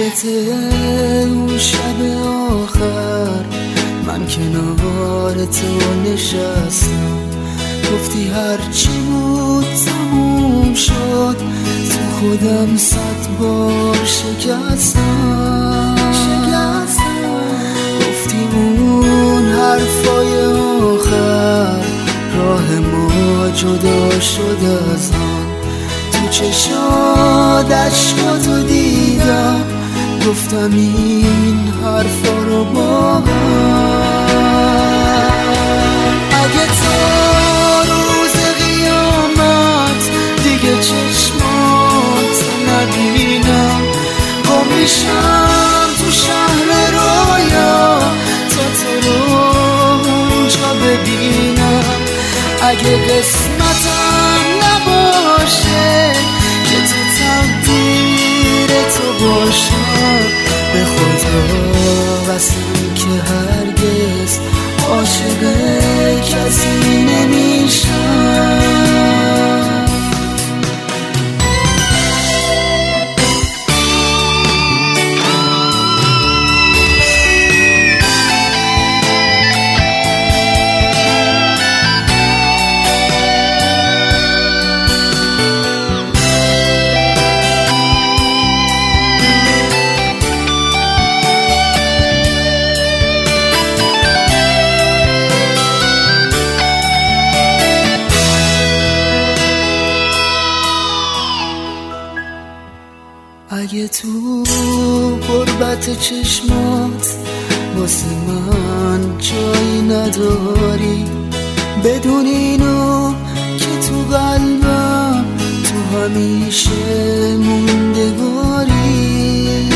یادت اون شب آخر من کنار تو نشستم، گفتی هرچی بود تموم شد، تو خودم 100 بار شکستم. گفتی اون حرفای آخر راه ما جدا شد از هم، تو چشات عشقاتو دیدم، گفتم این حرفا رو با هم. اگه تا روز قیامت دیگه چشمات نبینم، گم میشم تو شهر رویا تا تو رو اونجا ببینم. اگه قسمتم نباشه که تو تقدیر تو باشم، به خدا قسم که هرگز عاشق کسی نمیشم. اگه تو غربت چشمات واسه من جایی نداری، بدون اینو که تو قلبم تو همیشه موندگاری.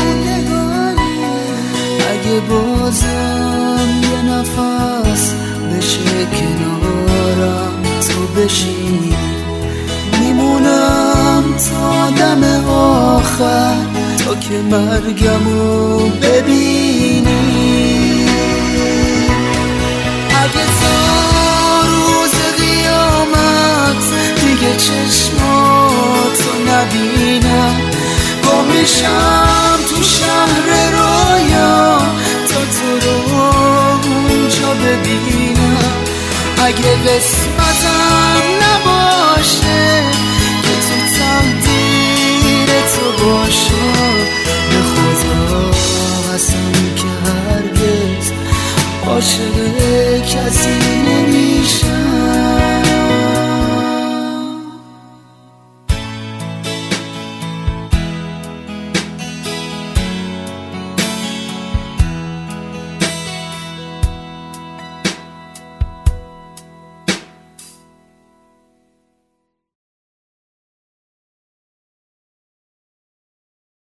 اگه بازم یه نفس بشه کنارم تو بشی، میمونم تا دم آخر تا که مرگمو ببینی. اگه تا روز قیامت دیگه چشماتو نبینم، گم میشم تو شهر رویا تا تو رو اونجا ببینم. اگه قسمتم نباشه که تو تقدیر تو باشم، به خدا قسم که هرگز عاشق کسی نمی